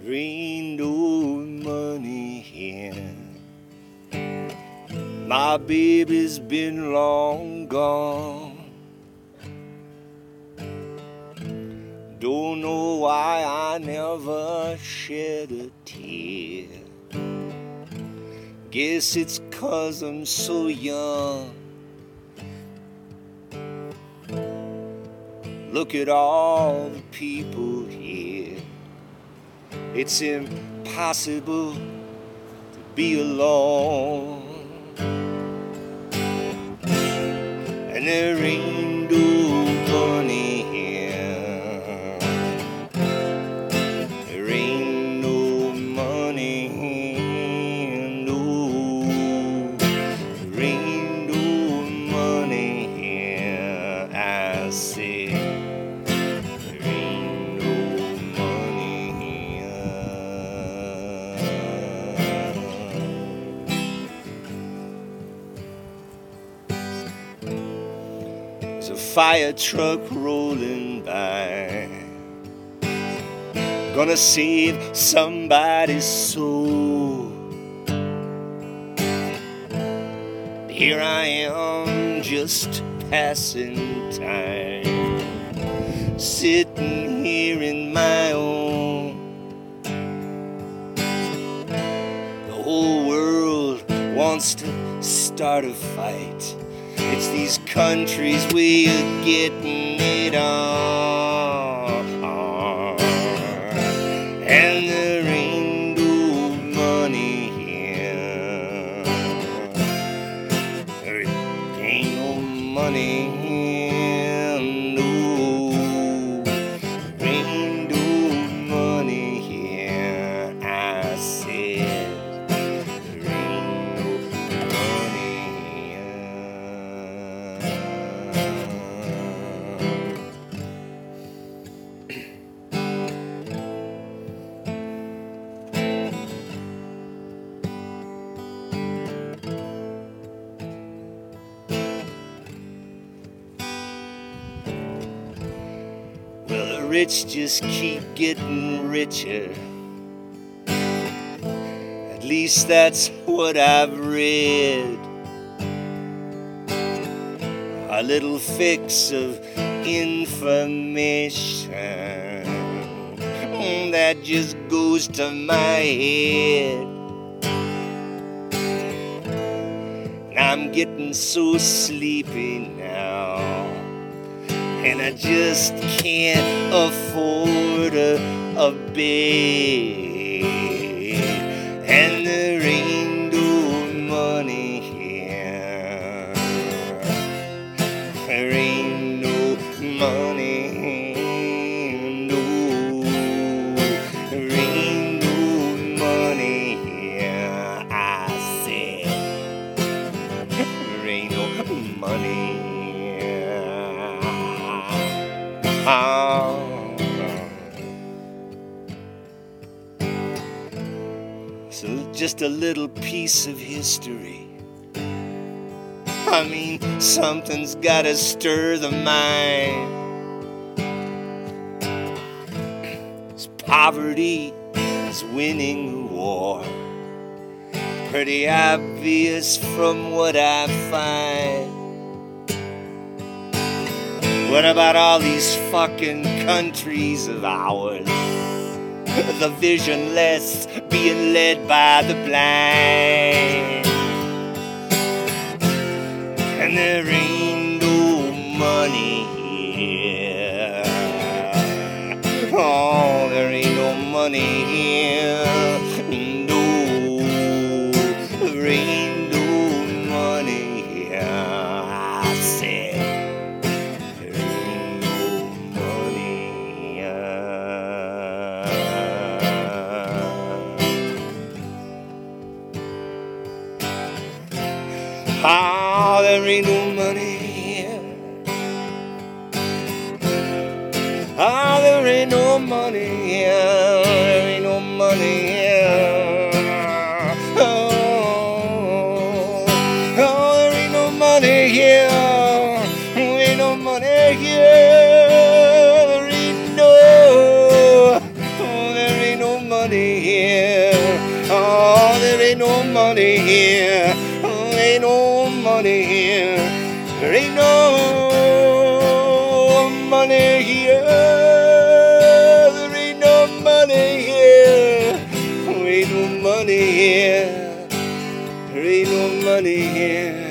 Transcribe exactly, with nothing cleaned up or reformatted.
There ain't no money here. My baby's been long gone. Don't know why I never shed a tear. Guess it's 'cause I'm so young. Look at all the people here. It's impossible to be alone. And there ain't no money here. There ain't no money here, no. There ain't no money here, I say. There ain't no money here. There's a fire truck rolling by, gonna save somebody's soul. Here I am, just passing time, sitting here in my own. The whole world wants to start a fight. It's these countries we are getting it on. And there ain't no money here. There ain't no money here, no. There ain't no money here, I said. There ain't no money Well, the rich just keep getting richer. At least that's what I've read. A little fix of information that just goes to my head. And I'm getting so sleepy now, and I just can't afford a, a bed. And there ain't no money here. There ain't no money, no. There ain't no money here, I said. There ain't no money. Oh. So just a little piece of history. I mean, something's gotta stir the mind. This poverty is winning the war. Pretty obvious from what I find. What about all these fucking countries of ours? The visionless being led by the blind. And there ain't no money here. Oh, there ain't no money here. No, there ain't no money here, I said. There ain't no money here. Oh, there ain't no money here. Oh, there ain't no money here. There ain't no money here. Oh, oh, there ain't no money here. There ain't no money here. There ain't no. Oh, there ain't no money here. There ain't no money here. There ain't no money here. There ain't no money here. There ain't no money here.